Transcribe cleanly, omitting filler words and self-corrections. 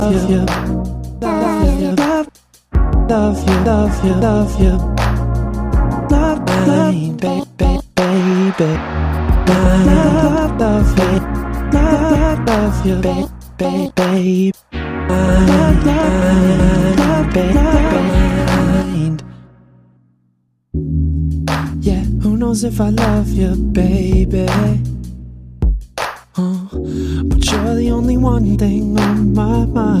you, love you, love you, love you, love you, love, baby, baby, love, love you, love you, baby, yeah, who knows if I love you, baby. But you're the only one thing on my mind.